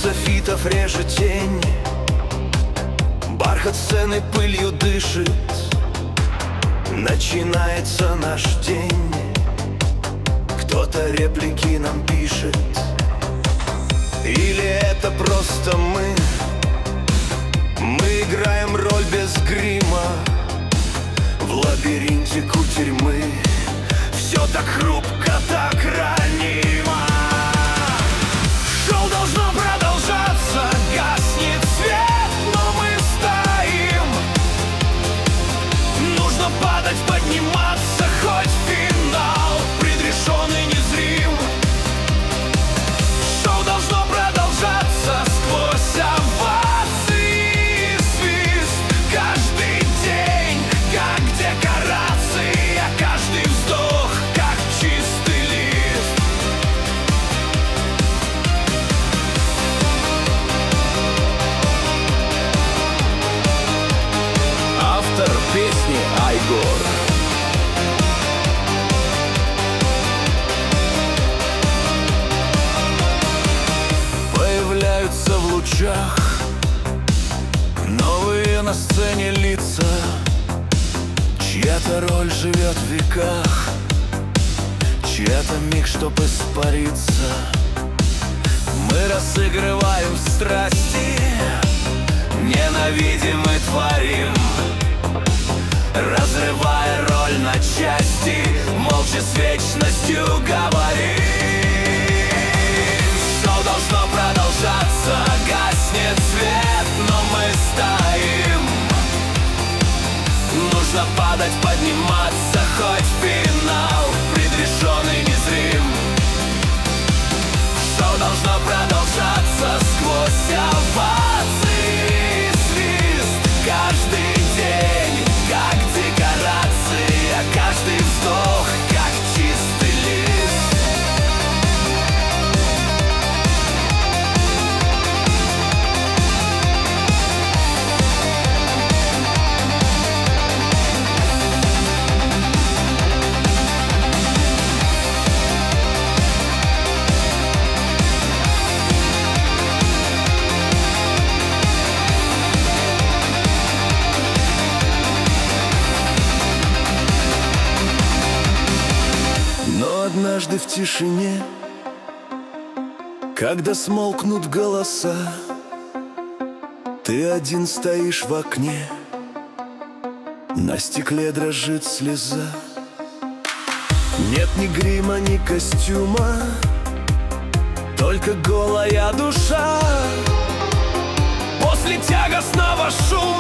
софитов режет тень, бархат сцены пылью дышит. Начинается наш день. Кто-то реплики нам пишет. Или это просто мы играем роль без грима в лабиринте кутерьмы. Все так хрупко, так ранимо. Шоу должно продолжаться, гаснет свет, но мы стоим. Нужно падать, подниматься, хоть финал предрешен и незрим. Шоу должно продолжаться сквозь овации и свист. Каждый день, как декорация, каждый вздох, как чистый лист. Автор песни Айгор. Появляются в лучах новые на сцене лица, чья-то роль живет в веках, чья-то миг, чтоб испариться. Мы разыгрываем страсти, ненавидим и творим, разрывая роль на части, молча с вечностью говорим. Шоу должно продолжаться, гаснет свет, но мы стоим. Нужно падать, подниматься, хоть финал предрешен и незрим. Шоу должно продолжаться сквозь овации и свист. Каждый день, как декорация, каждый вздох, как чистый лист. Но однажды в тишине, когда смолкнут голоса, ты один стоишь в окне, на стекле дрожит слеза. Нет ни грима, ни костюма, только голая душа. После тягостного шума